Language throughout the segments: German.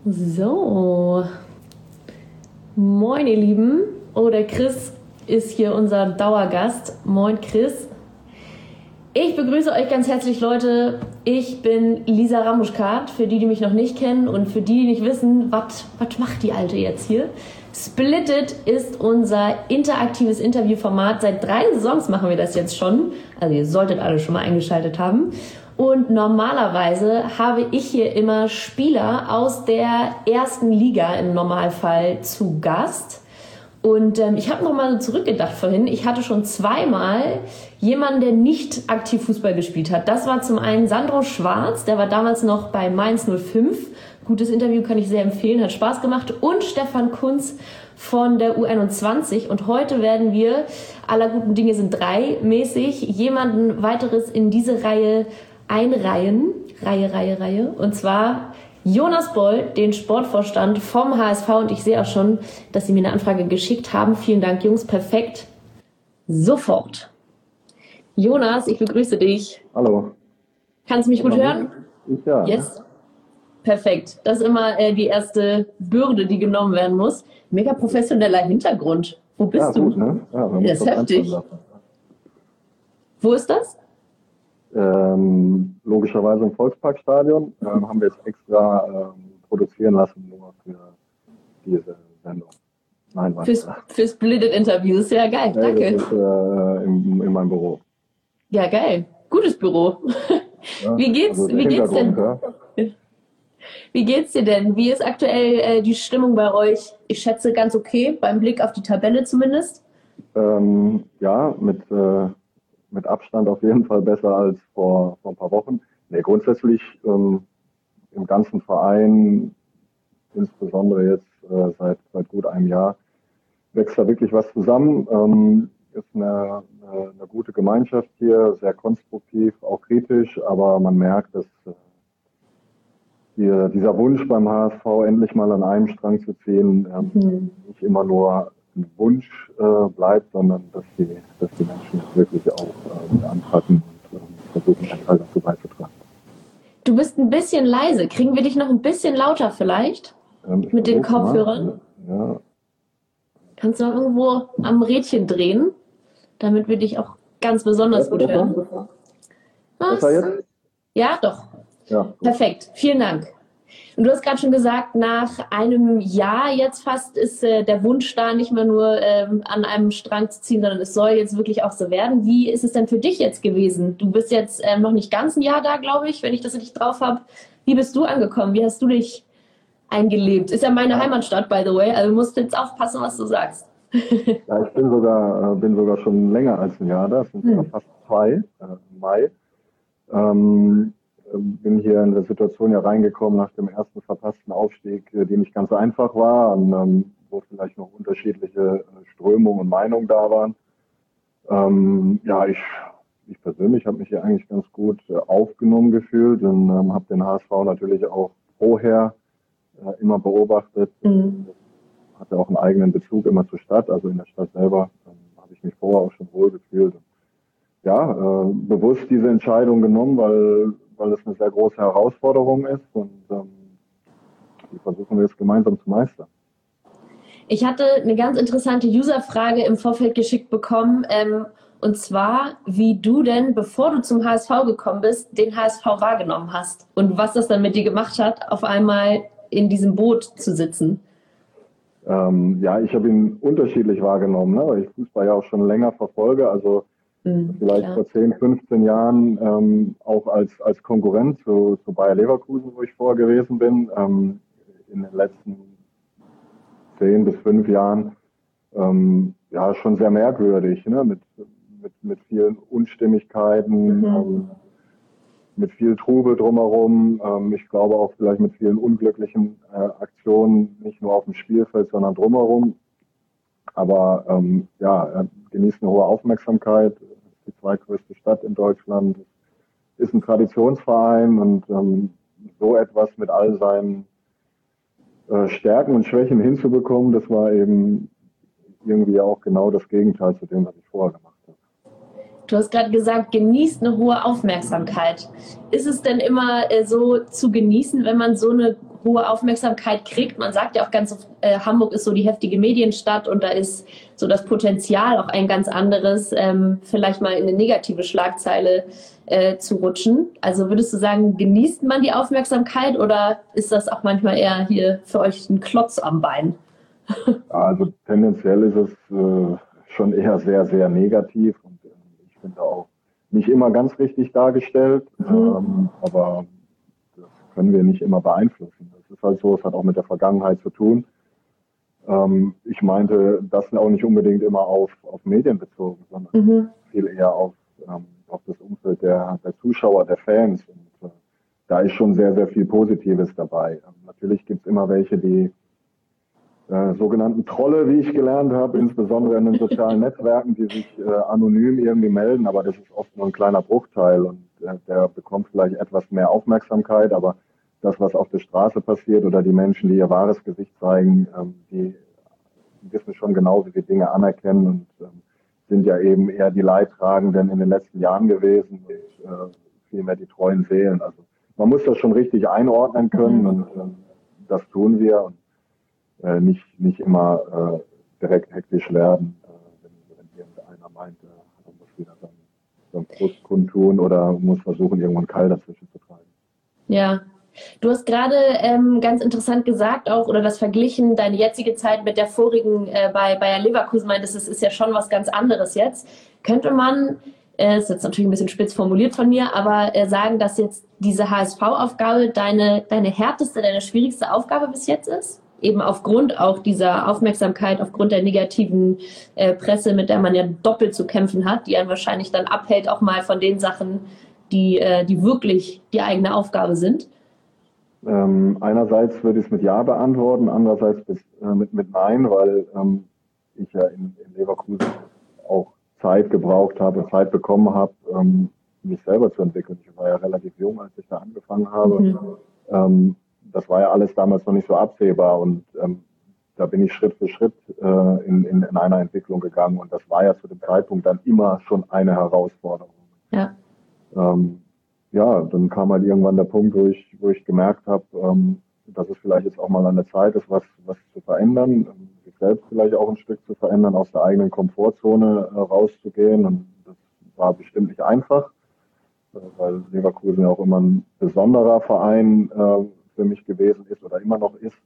So, moin ihr Lieben. Oh, der Chris ist hier unser Dauergast. Moin Chris. Ich begrüße euch ganz herzlich, Leute. Ich bin Lisa Ramuschkat, für die mich noch nicht kennen und für die nicht wissen, was macht die Alte jetzt hier? Splitted ist unser interaktives Interviewformat. Seit 3 Saisons machen wir das jetzt schon. Also ihr solltet alle schon mal eingeschaltet haben. Und normalerweise habe ich hier immer Spieler aus der ersten Liga im Normalfall zu Gast. Und ich habe nochmal so zurückgedacht vorhin. Ich hatte schon 2-mal jemanden, der nicht aktiv Fußball gespielt hat. Das war zum einen Sandro Schwarz, der war damals noch bei Mainz 05. Gutes Interview, kann ich sehr empfehlen, hat Spaß gemacht. Und Stefan Kunz von der U21. Und heute werden wir, aller guten Dinge sind 3 mäßig, jemanden weiteres in diese Reihe einreihen. Reihe. Und zwar Jonas Boll, den Sportvorstand vom HSV. Und ich sehe auch schon, dass Sie mir eine Anfrage geschickt haben. Vielen Dank, Jungs. Perfekt. Sofort. Jonas, ich begrüße dich. Hallo. Kannst du mich gut hören? Ja. Yes. Perfekt. Das ist immer die erste Bürde, die genommen werden muss. Mega professioneller Hintergrund. Wo bist du? Gut, ne? Ja, das ist heftig. Wo ist das? Logischerweise im Volksparkstadion. Haben wir jetzt extra produzieren lassen, nur für diese Sendung. Nein, Für Splitted Interviews. Ja, geil. Danke. Das ist, in meinem Büro. Ja, geil. Gutes Büro. Ja, Wie geht's denn? Ja. Wie geht's dir denn? Wie ist aktuell die Stimmung bei euch? Ich schätze ganz okay, beim Blick auf die Tabelle zumindest. Ja, mit Abstand auf jeden Fall besser als vor ein paar Wochen. Nee, grundsätzlich im ganzen Verein, insbesondere jetzt seit gut einem Jahr, wächst da wirklich was zusammen. Ist eine gute Gemeinschaft hier, sehr konstruktiv, auch kritisch, aber man merkt, dass dieser Wunsch beim HSV, endlich mal an einem Strang zu ziehen, nicht immer nur ein Wunsch bleibt, sondern dass die Menschen das wirklich auch anpacken und versuchen, einen Teil dazu beizutragen. Du bist ein bisschen leise. Kriegen wir dich noch ein bisschen lauter vielleicht? Mit den Kopfhörern? Ja. Kannst du noch irgendwo am Rädchen drehen, damit wir dich auch ganz besonders gut hören? Besser jetzt? Ja, doch. Ja, gut. Perfekt. Vielen Dank. Und du hast gerade schon gesagt, nach einem Jahr jetzt fast ist der Wunsch da, nicht mehr nur an einem Strang zu ziehen, sondern es soll jetzt wirklich auch so werden. Wie ist es denn für dich jetzt gewesen? Du bist jetzt noch nicht ganz ein Jahr da, glaube ich, wenn ich das richtig drauf habe. Wie bist du angekommen? Wie hast du dich eingelebt? Ist ja meine Heimatstadt, by the way, also du musst jetzt aufpassen, was du sagst. Ja, ich bin sogar schon länger als ein Jahr da, es sind sogar fast 2 im Mai. Bin hier in der Situation ja reingekommen nach dem ersten verpassten Aufstieg, der nicht ganz einfach war, und wo vielleicht noch unterschiedliche Strömungen und Meinungen da waren. Ja, ich persönlich habe mich hier eigentlich ganz gut aufgenommen gefühlt und habe den HSV natürlich auch vorher immer beobachtet. Hatte auch einen eigenen Bezug immer zur Stadt, also in der Stadt selber habe ich mich vorher auch schon wohl gefühlt. Ja, bewusst diese Entscheidung genommen, weil es eine sehr große Herausforderung ist, und die versuchen wir jetzt gemeinsam zu meistern. Ich hatte eine ganz interessante Userfrage im Vorfeld geschickt bekommen, und zwar, wie du denn, bevor du zum HSV gekommen bist, den HSV wahrgenommen hast und was das dann mit dir gemacht hat, auf einmal in diesem Boot zu sitzen. Ja, ich habe ihn unterschiedlich wahrgenommen, ne? Weil ich Fußball ja auch schon länger verfolge, also vielleicht vor 10, 15 Jahren auch als Konkurrent zu Bayer Leverkusen, wo ich vorher gewesen bin. In den letzten 10 bis 5 Jahren ja schon sehr merkwürdig, ne? Mit vielen Unstimmigkeiten, mit viel Trubel drumherum. Ich glaube auch vielleicht mit vielen unglücklichen Aktionen, nicht nur auf dem Spielfeld, sondern drumherum. Aber ja, genießt eine hohe Aufmerksamkeit. Die zweitgrößte Stadt in Deutschland, ist ein Traditionsverein, und so etwas mit all seinen Stärken und Schwächen hinzubekommen, das war eben irgendwie auch genau das Gegenteil zu dem, was ich vorher gemacht habe. Du hast gerade gesagt, genießt eine hohe Aufmerksamkeit. Ist es denn immer so zu genießen, wenn man so eine hohe Aufmerksamkeit kriegt. Man sagt ja auch ganz oft, Hamburg ist so die heftige Medienstadt und da ist so das Potenzial auch ein ganz anderes, vielleicht mal in eine negative Schlagzeile zu rutschen. Also würdest du sagen, genießt man die Aufmerksamkeit oder ist das auch manchmal eher hier für euch ein Klotz am Bein? Also tendenziell ist es schon eher sehr, sehr negativ und ich finde auch nicht immer ganz richtig dargestellt, aber das können wir nicht immer beeinflussen. Das ist halt so, es hat auch mit der Vergangenheit zu tun. Ich meinte das auch nicht unbedingt immer auf Medien bezogen, sondern viel eher auf das Umfeld der Zuschauer, der Fans. Und da ist schon sehr, sehr viel Positives dabei. Natürlich gibt es immer welche, die sogenannten Trolle, wie ich gelernt habe, insbesondere in den sozialen Netzwerken, die sich anonym irgendwie melden, aber das ist oft nur ein kleiner Bruchteil und der bekommt vielleicht etwas mehr Aufmerksamkeit, aber das, was auf der Straße passiert oder die Menschen, die ihr wahres Gesicht zeigen, die wissen schon genau, wie wir Dinge anerkennen und sind ja eben eher die Leidtragenden in den letzten Jahren gewesen und vielmehr die treuen Seelen. Also man muss das schon richtig einordnen können und das tun wir und nicht immer direkt hektisch werden, wenn irgendeiner meint, er muss wieder dann Frust kundtun oder muss versuchen, irgendwo einen Keil dazwischen zu treiben. Ja, du hast gerade ganz interessant gesagt auch oder das verglichen, deine jetzige Zeit mit der vorigen bei Bayer Leverkusen, meintest, das ist ja schon was ganz anderes jetzt. Könnte man, ist jetzt natürlich ein bisschen spitz formuliert von mir, aber sagen, dass jetzt diese HSV-Aufgabe deine härteste, deine schwierigste Aufgabe bis jetzt ist? Eben aufgrund auch dieser Aufmerksamkeit, aufgrund der negativen Presse, mit der man ja doppelt zu kämpfen hat, die einen wahrscheinlich dann abhält, auch mal von den Sachen, die wirklich die eigene Aufgabe sind? Einerseits würde ich es mit Ja beantworten, andererseits mit Nein, weil ich ja in Leverkusen auch Zeit gebraucht habe, Zeit bekommen habe, mich selber zu entwickeln. Ich war ja relativ jung, als ich da angefangen habe. Das war ja alles damals noch nicht so absehbar und da bin ich Schritt für Schritt in einer Entwicklung gegangen und das war ja zu dem Zeitpunkt dann immer schon eine Herausforderung. Ja. Ja, dann kam halt irgendwann der Punkt, wo ich gemerkt habe, dass es vielleicht jetzt auch mal an der Zeit ist, was zu verändern, sich selbst vielleicht auch ein Stück zu verändern, aus der eigenen Komfortzone rauszugehen und das war bestimmt nicht einfach, weil Leverkusen ja auch immer ein besonderer Verein für mich gewesen ist oder immer noch ist.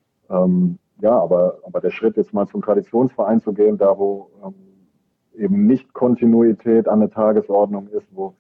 Ja, aber der Schritt jetzt mal zum Traditionsverein zu gehen, da wo eben nicht Kontinuität an der Tagesordnung ist, wo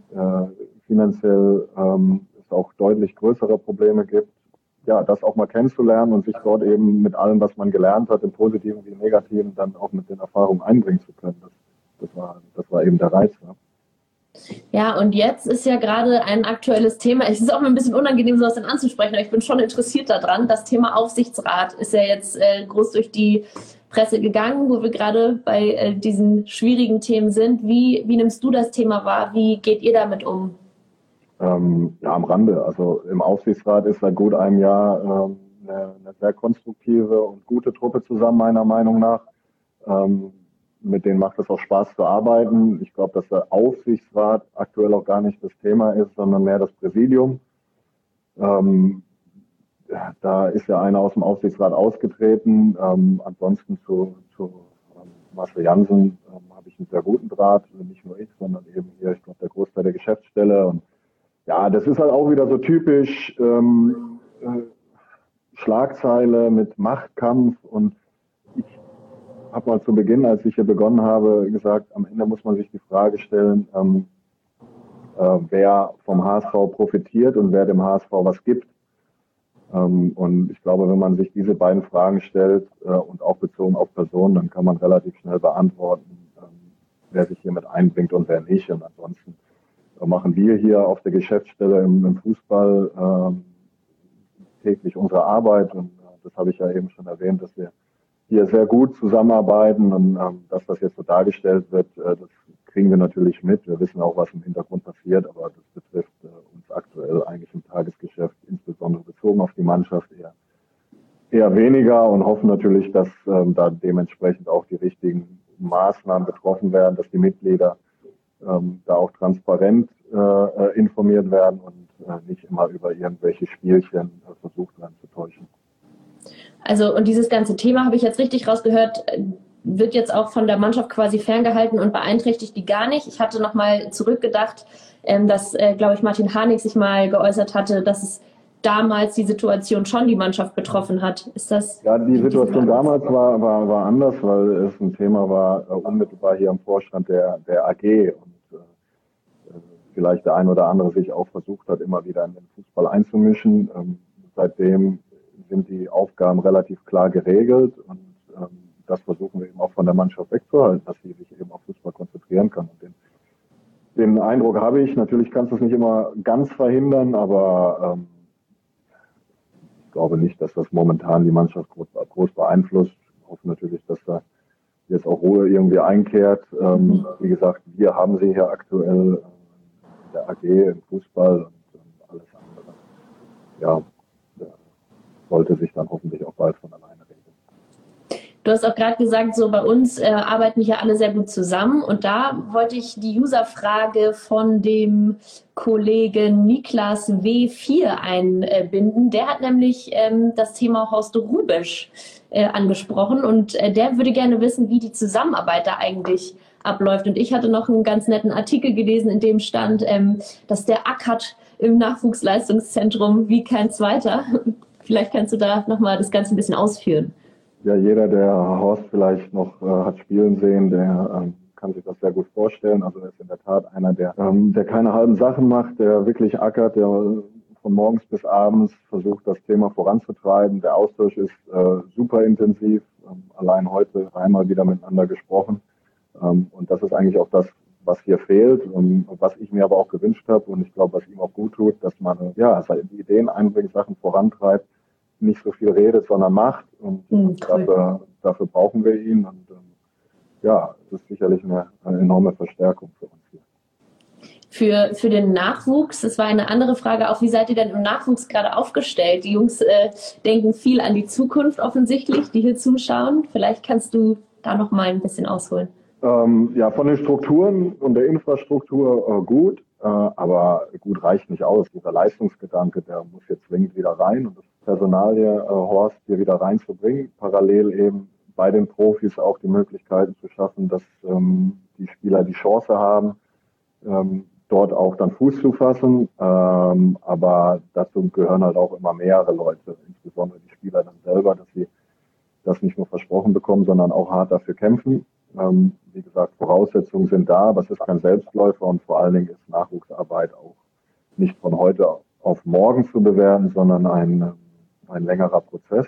finanziell es auch deutlich größere Probleme gibt, ja, das auch mal kennenzulernen und sich dort eben mit allem, was man gelernt hat, im Positiven wie im Negativen, dann auch mit den Erfahrungen einbringen zu können. Das war eben der Reiz. Ja. Ja, und jetzt ist ja gerade ein aktuelles Thema. Es ist auch mal ein bisschen unangenehm, sowas dann anzusprechen, aber ich bin schon interessiert daran. Das Thema Aufsichtsrat ist ja jetzt groß durch die Presse gegangen, wo wir gerade bei diesen schwierigen Themen sind. Wie nimmst du das Thema wahr? Wie geht ihr damit um? Ja, am Rande. Also im Aufsichtsrat ist seit gut einem Jahr eine sehr konstruktive und gute Truppe zusammen, meiner Meinung nach. Mit denen macht es auch Spaß zu arbeiten. Ich glaube, dass der Aufsichtsrat aktuell auch gar nicht das Thema ist, sondern mehr das Präsidium. Da ist ja einer aus dem Aufsichtsrat ausgetreten. Ansonsten zu Marcel Jansen habe ich einen sehr guten Draht. Nicht nur ich, sondern eben hier, ich glaube, der Großteil der Geschäftsstelle. Und ja, das ist halt auch wieder so typisch Schlagzeile mit Machtkampf und habe mal zu Beginn, als ich hier begonnen habe, gesagt, am Ende muss man sich die Frage stellen, wer vom HSV profitiert und wer dem HSV was gibt. Und ich glaube, wenn man sich diese beiden Fragen stellt und auch bezogen auf Personen, dann kann man relativ schnell beantworten, wer sich hiermit einbringt und wer nicht. Und ansonsten machen wir hier auf der Geschäftsstelle im Fußball täglich unsere Arbeit. Und das habe ich ja eben schon erwähnt, dass wir hier sehr gut zusammenarbeiten und dass das jetzt so dargestellt wird, das kriegen wir natürlich mit. Wir wissen auch, was im Hintergrund passiert, aber das betrifft uns aktuell eigentlich im Tagesgeschäft, insbesondere bezogen auf die Mannschaft, eher weniger und hoffen natürlich, dass da dementsprechend auch die richtigen Maßnahmen getroffen werden, dass die Mitglieder da auch transparent informiert werden und nicht immer über irgendwelche Spielchen versucht werden zu täuschen. Also, und dieses ganze Thema, habe ich jetzt richtig rausgehört, wird jetzt auch von der Mannschaft quasi ferngehalten und beeinträchtigt die gar nicht. Ich hatte nochmal zurückgedacht, dass, glaube ich, Martin Harnik sich mal geäußert hatte, dass es damals die Situation schon die Mannschaft betroffen hat. Ist das? Ja, die Situation damals war anders, weil es ein Thema war, unmittelbar hier im Vorstand der AG und vielleicht der ein oder andere sich auch versucht hat, immer wieder in den Fußball einzumischen. Seitdem sind die Aufgaben relativ klar geregelt und das versuchen wir eben auch von der Mannschaft wegzuhalten, dass sie sich eben auf Fußball konzentrieren kann. Und den Eindruck habe ich. Natürlich kannst du es nicht immer ganz verhindern, aber ich glaube nicht, dass das momentan die Mannschaft groß beeinflusst. Ich hoffe natürlich, dass da jetzt auch Ruhe irgendwie einkehrt. Wie gesagt, wir haben sie hier aktuell in der AG, im Fußball und alles andere. Ja, sollte sich dann hoffentlich auch bald von alleine regeln. Du hast auch gerade gesagt, so bei uns arbeiten hier alle sehr gut zusammen und da wollte ich die Userfrage von dem Kollegen Niklas W4 einbinden. Der hat nämlich das Thema Horst Hrubesch angesprochen und der würde gerne wissen, wie die Zusammenarbeit da eigentlich abläuft. Und ich hatte noch einen ganz netten Artikel gelesen, in dem stand, dass der ackert im Nachwuchsleistungszentrum wie kein zweiter. Vielleicht kannst du da nochmal das Ganze ein bisschen ausführen. Ja, jeder, der Horst vielleicht noch hat spielen sehen, der kann sich das sehr gut vorstellen. Also er ist in der Tat einer, der keine halben Sachen macht, der wirklich ackert, der von morgens bis abends versucht, das Thema voranzutreiben. Der Austausch ist super intensiv. Allein heute einmal wieder miteinander gesprochen. Und das ist eigentlich auch das, was hier fehlt, was ich mir aber auch gewünscht habe und ich glaube, was ihm auch gut tut, dass man die Ideen einbringt, Sachen vorantreibt, nicht so viel redet, sondern macht. Und dafür brauchen wir ihn. Und es ist sicherlich eine enorme Verstärkung für uns hier. Für den Nachwuchs, das war eine andere Frage auch, wie seid ihr denn im Nachwuchs gerade aufgestellt? Die Jungs denken viel an die Zukunft offensichtlich, die hier zuschauen. Vielleicht kannst du da noch mal ein bisschen ausholen. Von den Strukturen und der Infrastruktur gut, aber gut reicht nicht aus. Dieser Leistungsgedanke, der muss jetzt zwingend wieder rein und das Personal hier, Horst, hier wieder reinzubringen. Parallel eben bei den Profis auch die Möglichkeiten zu schaffen, dass die Spieler die Chance haben, dort auch dann Fuß zu fassen. Aber dazu gehören halt auch immer mehrere Leute, insbesondere die Spieler dann selber, dass sie das nicht nur versprochen bekommen, sondern auch hart dafür kämpfen. Wie gesagt, Voraussetzungen sind da, aber es ist kein Selbstläufer und vor allen Dingen ist Nachwuchsarbeit auch nicht von heute auf morgen zu bewerten, sondern ein längerer Prozess.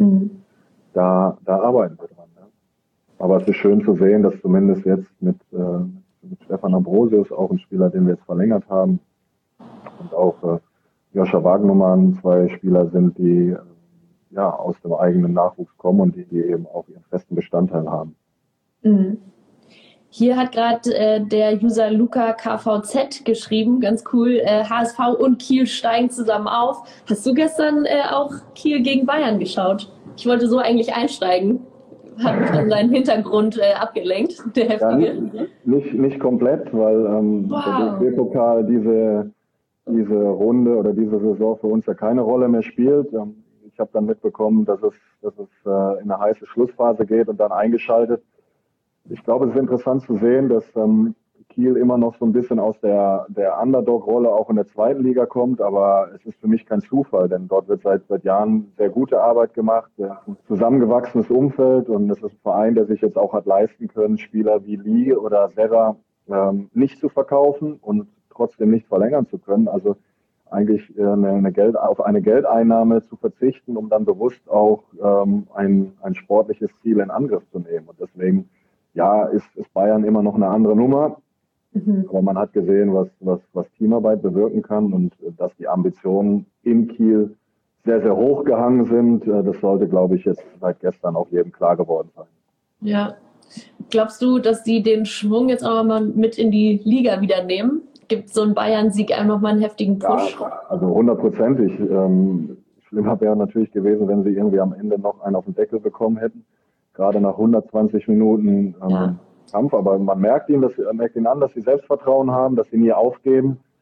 Da arbeiten wir dran. Ja. Aber es ist schön zu sehen, dass zumindest jetzt mit Stefan Ambrosius, auch ein Spieler, den wir jetzt verlängert haben, und auch Joscha Wagnumann, zwei Spieler sind, die aus dem eigenen Nachwuchs kommen und die eben auch ihren festen Bestandteil haben. Hier hat gerade der User Luca KVZ geschrieben, ganz cool, HSV und Kiel steigen zusammen auf. Hast du gestern auch Kiel gegen Bayern geschaut? Ich wollte so eigentlich einsteigen. Hat mich dann seinen Hintergrund abgelenkt, der heftige. Ja, nicht komplett, weil der DFB-Pokal diese Runde oder diese Saison für uns ja keine Rolle mehr spielt. Ich habe dann mitbekommen, dass es in eine heiße Schlussphase geht und dann eingeschaltet. Ich glaube, es ist interessant zu sehen, dass Kiel immer noch so ein bisschen aus der Underdog-Rolle auch in der zweiten Liga kommt, aber es ist für mich kein Zufall, denn dort wird seit Jahren sehr gute Arbeit gemacht, ein zusammengewachsenes Umfeld und es ist ein Verein, der sich jetzt auch hat leisten können, Spieler wie Lee oder Serra nicht zu verkaufen und trotzdem nicht verlängern zu können. Also eigentlich auf eine Geldeinnahme zu verzichten, um dann bewusst auch ein sportliches Ziel in Angriff zu nehmen. Und deswegen ist Bayern immer noch eine andere Nummer. Aber man hat gesehen, was Teamarbeit bewirken kann und dass die Ambitionen in Kiel sehr, sehr hoch gehangen sind. Das sollte, glaube ich, jetzt seit gestern auch jedem klar geworden sein. Ja. Glaubst du, dass die den Schwung jetzt auch mal mit in die Liga wieder nehmen? Gibt so ein Bayern-Sieg einem nochmal einen heftigen Push? Ja, also 100%. Schlimmer wäre natürlich gewesen, wenn sie irgendwie am Ende noch einen auf den Deckel bekommen hätten. Gerade nach 120 Minuten Kampf. Aber man merkt ihnen an, dass sie Selbstvertrauen haben, dass sie nie aufgeben.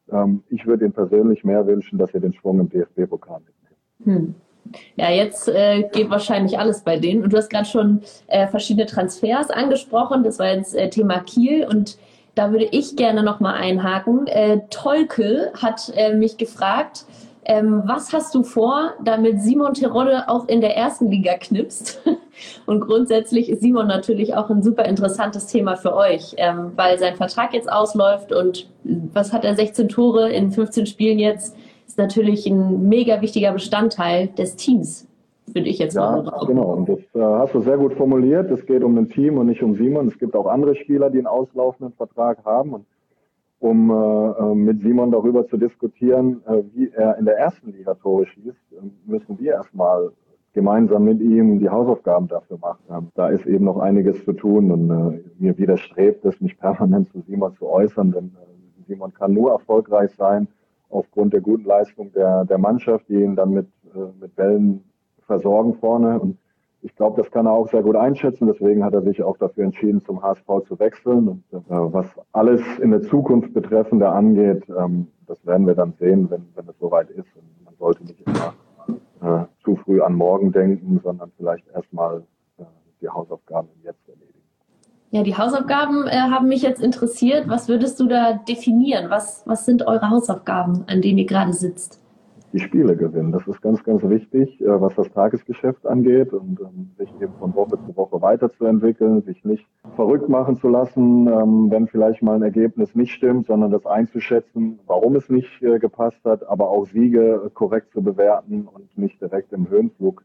ich würde Ihnen persönlich mehr wünschen, dass Sie den Schwung im DFB-Pokal mitnehmen. Ja, jetzt geht wahrscheinlich alles bei denen. Und du hast gerade schon verschiedene Transfers angesprochen. Das war jetzt Thema Kiel. Und da würde ich gerne nochmal einhaken. Tolke hat mich gefragt, was hast du vor, damit Simon Terodde auch in der ersten Liga knipst? Und grundsätzlich ist Simon natürlich auch ein super interessantes Thema für euch, weil sein Vertrag jetzt ausläuft. Und was hat er, 16 Tore in 15 Spielen jetzt? Ist natürlich ein mega wichtiger Bestandteil des Teams, würde ich jetzt mal sagen. Ja, genau. Und das hast du sehr gut formuliert. Es geht um ein Team und nicht um Simon. Es gibt auch andere Spieler, die einen auslaufenden Vertrag haben. Und um mit Simon darüber zu diskutieren, wie er in der ersten Liga Tore schießt, müssen wir erstmal gemeinsam mit ihm die Hausaufgaben dafür machen. Da ist eben noch einiges zu tun und mir widerstrebt es, mich permanent zu Simon zu äußern, denn Simon kann nur erfolgreich sein aufgrund der guten Leistung der Mannschaft, die ihn dann mit Bällen versorgen vorne. Und ich glaube, das kann er auch sehr gut einschätzen. Deswegen hat er sich auch dafür entschieden, zum HSV zu wechseln. Und was alles in der Zukunft betreffende angeht, das werden wir dann sehen, wenn es soweit ist. Und man sollte nicht immer zu früh an morgen denken, sondern vielleicht erstmal die Hausaufgaben jetzt erledigen. Ja, die Hausaufgaben haben mich jetzt interessiert. Was würdest du da definieren? Was sind eure Hausaufgaben, an denen ihr gerade sitzt? Die Spiele gewinnen. Das ist ganz, ganz wichtig, was das Tagesgeschäft angeht und sich eben von Woche zu Woche weiterzuentwickeln, sich nicht verrückt machen zu lassen, wenn vielleicht mal ein Ergebnis nicht stimmt, sondern das einzuschätzen, warum es nicht gepasst hat, aber auch Siege korrekt zu bewerten und nicht direkt im Höhenflug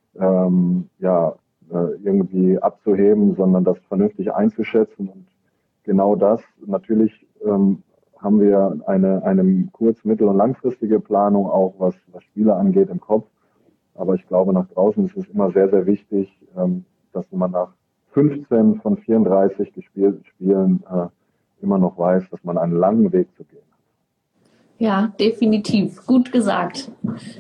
irgendwie abzuheben, sondern das vernünftig einzuschätzen. Und genau das natürlich haben wir eine kurz-, mittel- und langfristige Planung auch, was Spiele angeht, im Kopf. Aber ich glaube, nach draußen ist es immer sehr, sehr wichtig, dass man nach 15 von 34 gespielten Spielen immer noch weiß, dass man einen langen Weg zu gehen hat. Ja, definitiv. Gut gesagt.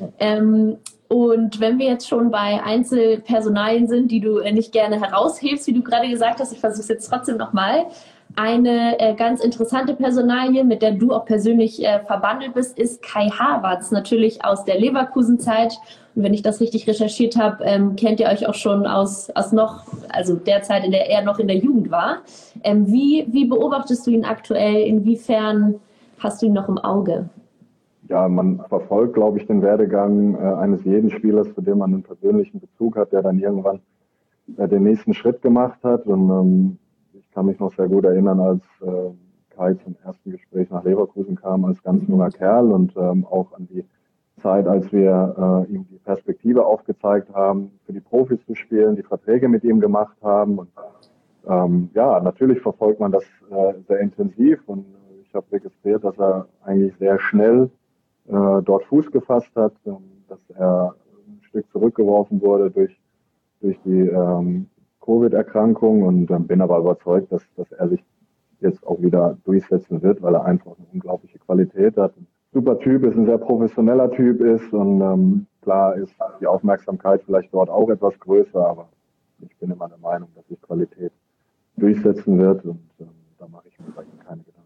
Und wenn wir jetzt schon bei Einzelpersonalien sind, die du nicht gerne heraushebst, wie du gerade gesagt hast, ich versuche es jetzt trotzdem nochmal. Eine ganz interessante Personalie, mit der du auch persönlich verbandelt bist, ist Kai Havertz, natürlich aus der Leverkusen-Zeit. Und wenn ich das richtig recherchiert habe, kennt ihr euch auch schon aus der Zeit, in der er noch in der Jugend war. Wie beobachtest du ihn aktuell? Inwiefern hast du ihn noch im Auge? Ja, man verfolgt, glaube ich, den Werdegang eines jeden Spielers, zu dem man einen persönlichen Bezug hat, der dann irgendwann den nächsten Schritt gemacht hat. Und ich kann mich noch sehr gut erinnern, als Kai zum ersten Gespräch nach Leverkusen kam, als ganz junger Kerl und auch an die Zeit, als wir ihm die Perspektive aufgezeigt haben, für die Profis zu spielen, die Verträge mit ihm gemacht haben. Und natürlich verfolgt man das sehr intensiv und ich habe registriert, dass er eigentlich sehr schnell dort Fuß gefasst hat, dass er ein Stück zurückgeworfen wurde durch die Covid-Erkrankung und bin aber überzeugt, dass er sich jetzt auch wieder durchsetzen wird, weil er einfach eine unglaubliche Qualität hat. Ein super Typ ist, ein sehr professioneller Typ ist und klar ist die Aufmerksamkeit vielleicht dort auch etwas größer, aber ich bin immer der Meinung, dass sich Qualität durchsetzen wird und da mache ich mir bei ihm keine Gedanken.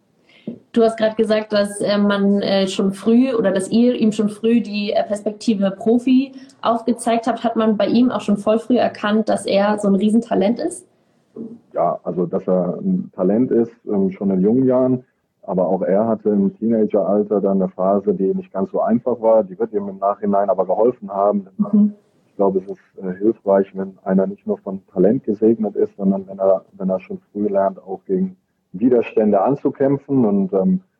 Du hast gerade gesagt, dass man schon früh oder dass ihr ihm schon früh die Perspektive Profi aufgezeigt habt. Hat man bei ihm auch schon voll früh erkannt, dass er so ein Riesentalent ist? Ja, also dass er ein Talent ist, schon in jungen Jahren. Aber auch er hatte im Teenageralter dann eine Phase, die nicht ganz so einfach war. Die wird ihm im Nachhinein aber geholfen haben. Ich glaube, es ist hilfreich, wenn einer nicht nur von Talent gesegnet ist, sondern wenn er schon früh lernt, auch gegen Widerstände anzukämpfen und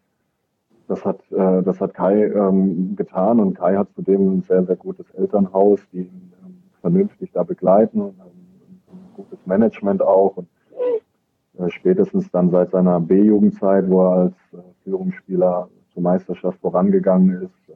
das hat Kai getan und Kai hat zudem ein sehr, sehr gutes Elternhaus, die ihn vernünftig da begleiten, ein gutes Management auch und spätestens dann seit seiner B-Jugendzeit, wo er als Führungsspieler zur Meisterschaft vorangegangen ist,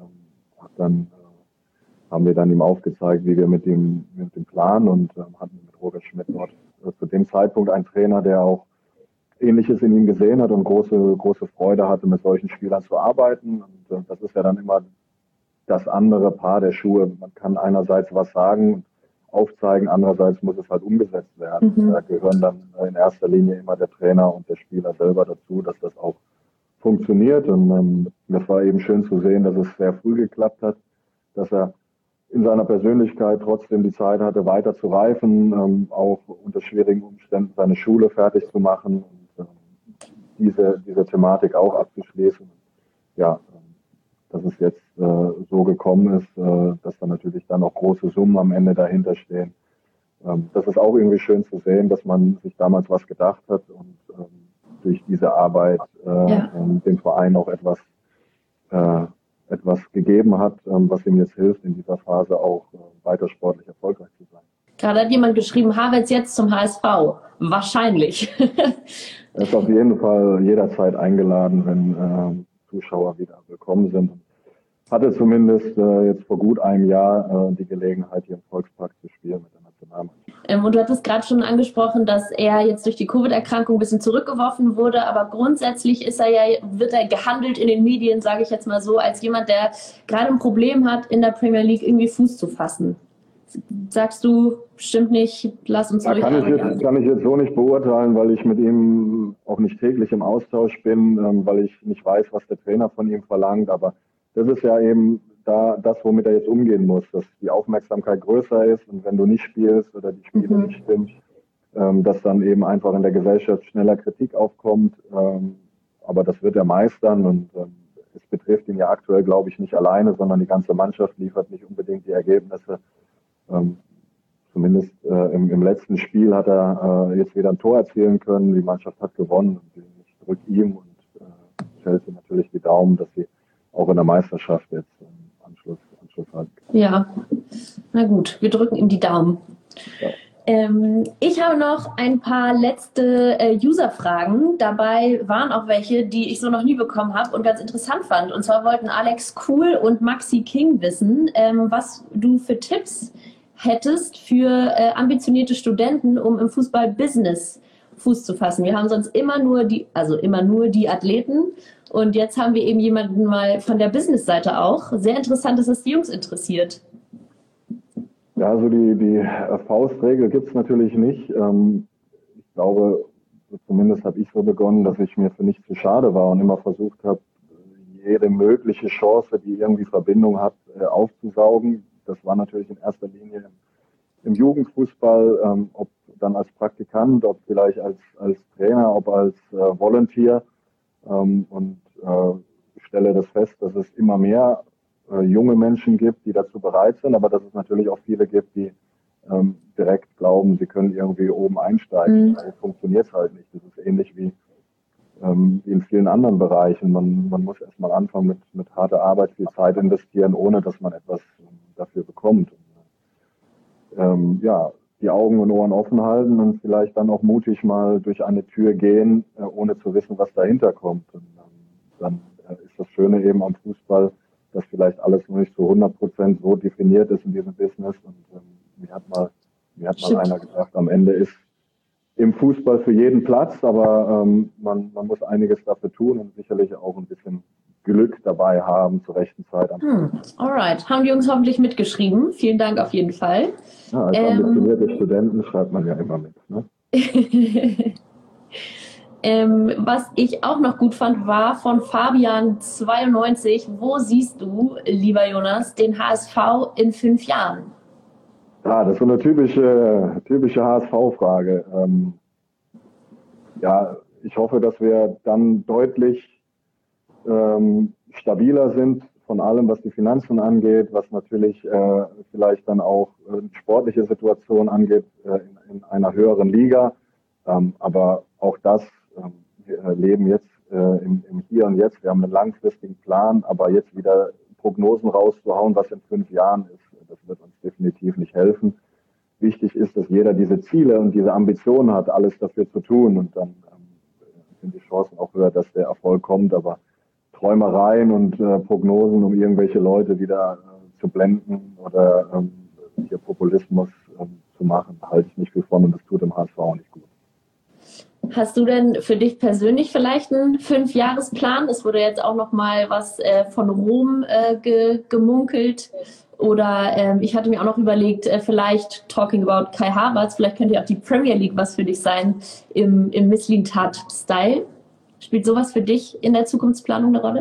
haben wir dann ihm aufgezeigt, wie wir mit dem Plan und hatten mit Roger Schmidt dort zu dem Zeitpunkt einen Trainer, der auch Ähnliches in ihm gesehen hat und große Freude hatte, mit solchen Spielern zu arbeiten. Und das ist ja dann immer das andere Paar der Schuhe. Man kann einerseits was sagen, aufzeigen, andererseits muss es halt umgesetzt werden. Da gehören dann in erster Linie immer der Trainer und der Spieler selber dazu, dass das auch funktioniert. Und Das war eben schön zu sehen, dass es sehr früh geklappt hat, dass er in seiner Persönlichkeit trotzdem die Zeit hatte, weiter zu reifen, auch unter schwierigen Umständen seine Schule fertig zu machen und diese Thematik auch abzuschließen. Ja, dass es jetzt so gekommen ist, dass da natürlich dann auch große Summen am Ende dahinter stehen. Das ist auch irgendwie schön zu sehen, dass man sich damals was gedacht hat und durch diese Arbeit dem Verein auch etwas gegeben hat, was ihm jetzt hilft, in dieser Phase auch weiter sportlich erfolgreich zu sein. Gerade hat jemand geschrieben, Havertz jetzt zum HSV. Wahrscheinlich. Er ist auf jeden Fall jederzeit eingeladen, wenn Zuschauer wieder willkommen sind. Hatte zumindest jetzt vor gut einem Jahr die Gelegenheit, hier im Volkspark zu spielen mit der Nationalmannschaft. Und du hattest gerade schon angesprochen, dass er jetzt durch die Covid-Erkrankung ein bisschen zurückgeworfen wurde, aber grundsätzlich wird er gehandelt in den Medien, sage ich jetzt mal so, als jemand, der gerade ein Problem hat, in der Premier League irgendwie Fuß zu fassen. Sagst du, stimmt nicht, lass uns ruhig an. Kann ich jetzt so nicht beurteilen, weil ich mit ihm auch nicht täglich im Austausch bin, weil ich nicht weiß, was der Trainer von ihm verlangt, aber das ist ja eben das, womit er jetzt umgehen muss, dass die Aufmerksamkeit größer ist und wenn du nicht spielst oder die Spiele nicht stimmt, dass dann eben einfach in der Gesellschaft schneller Kritik aufkommt. Aber das wird er meistern und es betrifft ihn ja aktuell, glaube ich, nicht alleine, sondern die ganze Mannschaft liefert nicht unbedingt die Ergebnisse. Zumindest im letzten Spiel hat er jetzt wieder ein Tor erzielen können. Die Mannschaft hat gewonnen. Und ich drücke ihm und Chelsea natürlich die Daumen, dass sie auch in der Meisterschaft jetzt Anschluss hat. Ja, na gut, wir drücken ihm die Daumen. Ja. Ich habe noch ein paar letzte User-Fragen. Dabei waren auch welche, die ich so noch nie bekommen habe und ganz interessant fand. Und zwar wollten Alex Kuhl und Maxi King wissen, was du für Tipps hättest für ambitionierte Studenten, um im Fußball-Business Fuß zu fassen. Wir haben sonst immer nur die Athleten. Und jetzt haben wir eben jemanden mal von der Business-Seite auch. Sehr interessant, dass es die Jungs interessiert. Ja, also die Faustregel gibt es natürlich nicht. Ich glaube, zumindest habe ich so begonnen, dass ich mir für nichts zu schade war und immer versucht habe, jede mögliche Chance, die irgendwie Verbindung hat, aufzusaugen. Das war natürlich in erster Linie im Jugendfußball, ob dann als Praktikant, ob vielleicht als Trainer, ob als Volunteer. Und ich stelle das fest, dass es immer mehr junge Menschen gibt, die dazu bereit sind, aber dass es natürlich auch viele gibt, die direkt glauben, sie können irgendwie oben einsteigen. So funktioniert es halt nicht. Das ist ähnlich wie in vielen anderen Bereichen. Man muss erstmal anfangen mit harter Arbeit, viel Zeit investieren, ohne dass man etwas dafür bekommt. Und, die Augen und Ohren offen halten und vielleicht dann auch mutig mal durch eine Tür gehen, ohne zu wissen, was dahinter kommt. Und dann ist das Schöne eben am Fußball, dass vielleicht alles noch nicht zu 100% so definiert ist in diesem Business. Und mir hat mal einer gesagt, am Ende ist im Fußball für jeden Platz, aber man muss einiges dafür tun und sicherlich auch ein bisschen Glück dabei haben zur rechten Zeit. Alright, haben die Jungs hoffentlich mitgeschrieben. Vielen Dank auf jeden Fall. Ja, als ambitionierte Studenten schreibt man ja immer mit. Ne? Was ich auch noch gut fand, war von Fabian92. Wo siehst du, lieber Jonas, den HSV in 5 Jahren? Ja, das ist so eine typische HSV-Frage. Ich hoffe, dass wir dann deutlich stabiler sind von allem, was die Finanzen angeht, was natürlich vielleicht dann auch sportliche Situation angeht in einer höheren Liga. Aber auch das, wir leben jetzt im Hier und Jetzt. Wir haben einen langfristigen Plan, aber jetzt wieder Prognosen rauszuhauen, was in 5 Jahren ist, das wird uns definitiv nicht helfen. Wichtig ist, dass jeder diese Ziele und diese Ambitionen hat, alles dafür zu tun. Und dann sind die Chancen auch höher, dass der Erfolg kommt. Aber Träumereien und Prognosen, um irgendwelche Leute wieder zu blenden oder hier Populismus zu machen, halte ich nicht viel von und das tut dem HSV auch nicht gut. Hast du denn für dich persönlich vielleicht einen 5-Jahresplan? Es wurde jetzt auch noch mal was von Rom gemunkelt. Oder ich hatte mir auch noch überlegt, vielleicht talking about Kai Havertz, vielleicht könnte ja auch die Premier League was für dich sein im Mislintat-Style. Spielt sowas für dich in der Zukunftsplanung eine Rolle?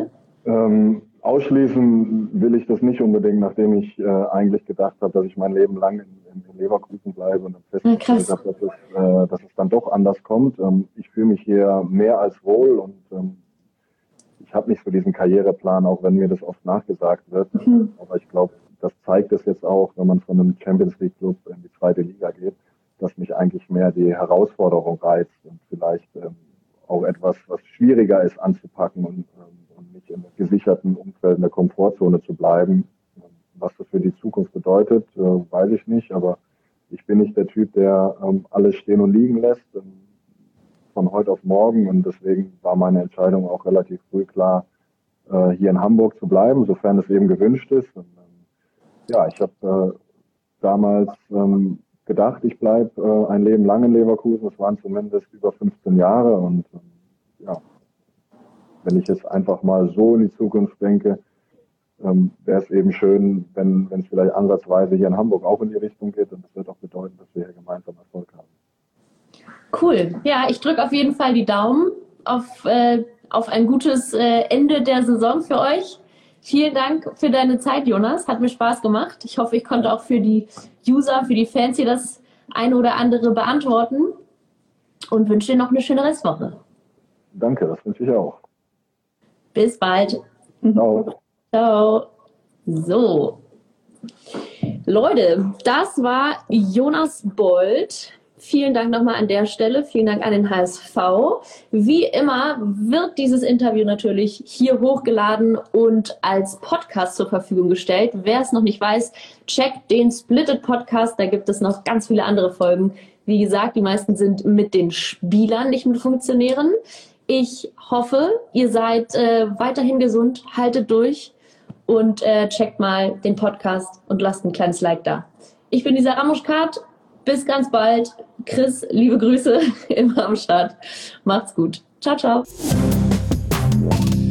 Ausschließen will ich das nicht unbedingt, nachdem ich eigentlich gedacht habe, dass ich mein Leben lang in Leverkusen bleibe und dann festgestellt habe, dass es dann doch anders kommt. Ich fühle mich hier mehr als wohl und ich habe nicht so diesen Karriereplan, auch wenn mir das oft nachgesagt wird. Aber ich glaube, das zeigt es jetzt auch, wenn man von einem Champions League Club in die zweite Liga geht, dass mich eigentlich mehr die Herausforderung reizt und vielleicht auch etwas, was schwieriger ist anzupacken und nicht im gesicherten Umfeld in der Komfortzone zu bleiben. Was das für die Zukunft bedeutet, weiß ich nicht, aber ich bin nicht der Typ, der alles stehen und liegen lässt von heute auf morgen und deswegen war meine Entscheidung auch relativ früh klar, hier in Hamburg zu bleiben, sofern es eben gewünscht ist. Und, ja, ich habe damals gedacht, ich bleibe ein Leben lang in Leverkusen. Es waren zumindest über 15 Jahre und ja, wenn ich jetzt einfach mal so in die Zukunft denke, wäre es eben schön, wenn es vielleicht ansatzweise hier in Hamburg auch in die Richtung geht und das wird auch bedeuten, dass wir hier gemeinsam Erfolg haben. Cool. Ja, ich drücke auf jeden Fall die Daumen auf ein gutes Ende der Saison für euch. Vielen Dank für deine Zeit, Jonas. Hat mir Spaß gemacht. Ich hoffe, ich konnte auch für die User, für die Fans hier das eine oder andere beantworten und wünsche dir noch eine schöne Restwoche. Danke, das wünsche ich auch. Bis bald. Ciao. Ciao. So. Leute, das war Jonas Bold. Vielen Dank nochmal an der Stelle. Vielen Dank an den HSV. Wie immer wird dieses Interview natürlich hier hochgeladen und als Podcast zur Verfügung gestellt. Wer es noch nicht weiß, checkt den Splitted Podcast. Da gibt es noch ganz viele andere Folgen. Wie gesagt, die meisten sind mit den Spielern, nicht mit Funktionären. Ich hoffe, ihr seid weiterhin gesund, haltet durch und checkt mal den Podcast und lasst ein kleines Like da. Ich bin Lisa Ramuschkat. Bis ganz bald. Chris, liebe Grüße im Darmstadt. Macht's gut. Ciao, ciao.